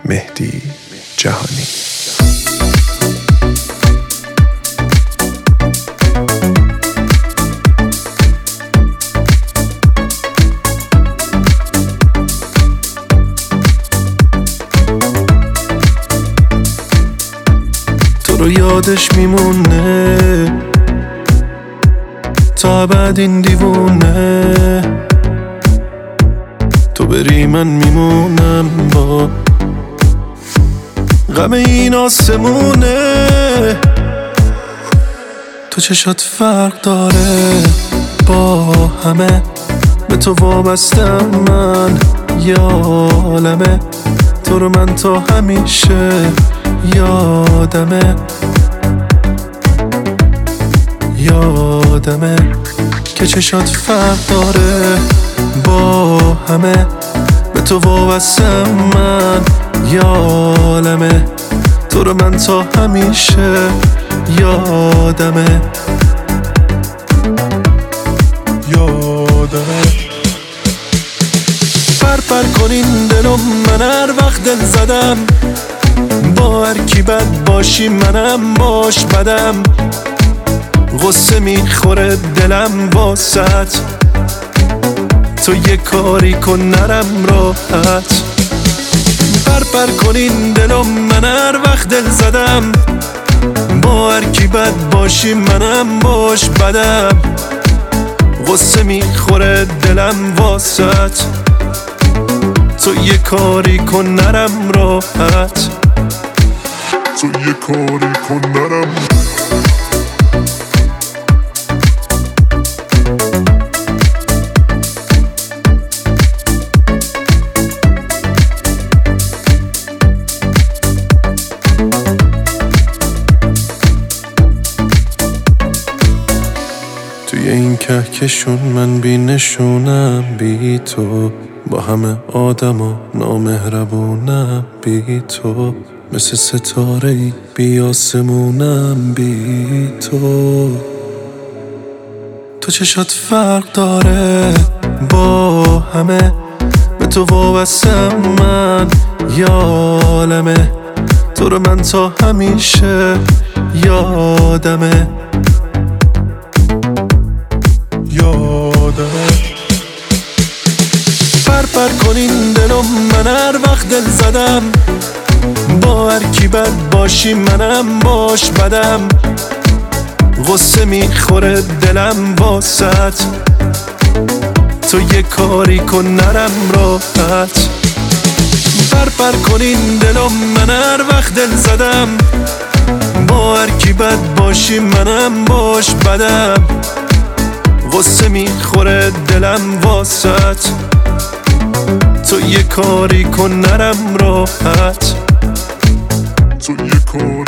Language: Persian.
مهدی جهانی. تو رو یادش میمونه تا بعد این دیوونه، تو بری من میمونم با غم این آسمونه. تو چشات فرق داره با همه، به تو وابستم من یالمه، تو رو من تا همیشه یادمه که چشات فرق داره با همه، به تو وابستم من یالمه، تو رو من تا همیشه یادمه. پر کنین دلم، من هر وقت دل زدم با هر کی بد باشی منم باش بدم، غصه میخوره دلم واسط، تو یه کاری کن نرم راحت. پر کنین دلم، من هر وقت دل زدم با هر کی بد باشی منم باش بدم، غصه میخوره دلم واسط، تو یه کاری کن نرم راحت، تو یه کاری کن نرم. توی این کهکشون من بی نشونم، بی تو با همه آدما نامهربونم، بی تو مثل ستاره‌ای بی آسمونم، بی تو. تو چشات فرق داره با همه، به تو وابستم من یالمه، تو رو من تا همیشه یادمه. پر کنین دلم، من هر وقت دل زدم با هر کی بد باشی منم باش بدم، غصه میخوره دلم واسط، تو یه کاری کن نرم راحت. پر کنین دلم، من هر وقت دل زدم با هر کی بد باشی منم باش بدم، غصه میخوره دلم واسط، تو یه کاری کن نرم راحت، تو یه کاری